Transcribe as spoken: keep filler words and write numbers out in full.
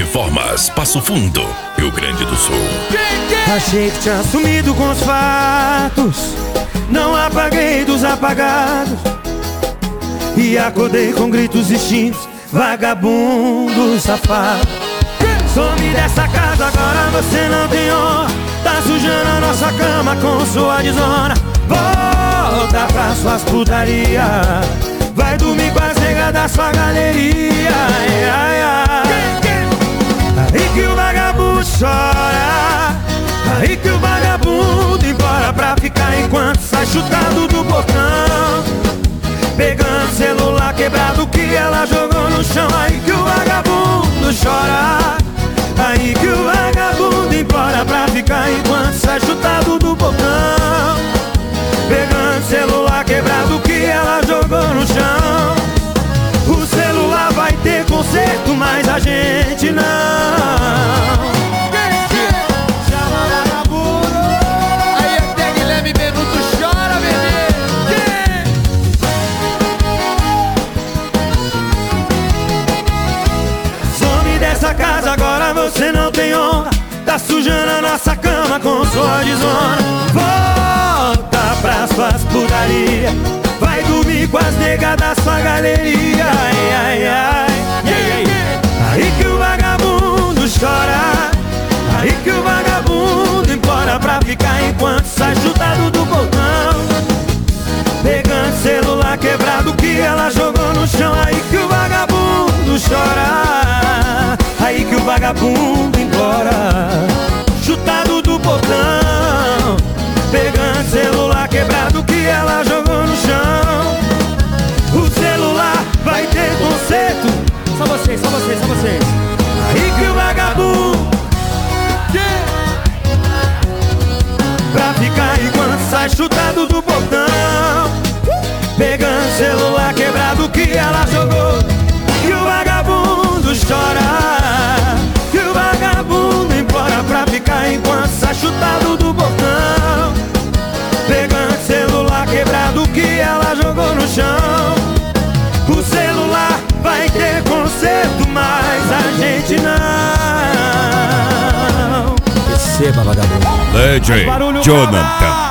Uniformas, Passo Fundo, Rio Grande do Sul. Achei que tinha sumido com os fatos, não apaguei dos apagados, e acordei com gritos distintos, vagabundo safado. Some dessa casa, agora você não tem honra, tá sujando a nossa cama com sua desonra. Volta pra suas putaria, vai dormir com as negas da sua galeria. Ai, ai, ai. Aí que o vagabundo chora, aí que o vagabundo embora pra ficar enquanto sai chutado do portão, pegando celular quebrado que ela jogou no chão. Aí que o vagabundo chora, aí que o vagabundo implora pra ficar enquanto sai chutado do portão, pegando celular quebrado que ela jogou no chão. O celular vai ter conserto, mas a gente não. Chama vagabundo. Aí até Guilherme Benuto chora, bebê. Some dessa casa, agora você não tem honra, tá sujando a nossa cama com sua desonra. Volta pras suas putaria, vai dormir com as negas da sua galeria. Ai, ai, ai. Aí que o vagabundo chora, aí que o vagabundo implora pra ficar enquanto sai chutado do portão, pegando celular quebrado que ela jogou no chão. Aí que o vagabundo chora, aí que o vagabundo implora, chutado do portão, pegando celular quebrado que ela jogou no chão. O celular vai ter conserto. Só vocês, só vocês, só vocês. Aí que o vagabundo pra ficar enquanto sai chutado do portão, pegando celular quebrado que ela jogou. Que o vagabundo chora, que o vagabundo implora pra ficar enquanto sai chutado do portão, pegando celular quebrado que ela jogou no chão. O celular vai ter conserto, mas a gente não. Receba, vagabundo. D J Jonathan.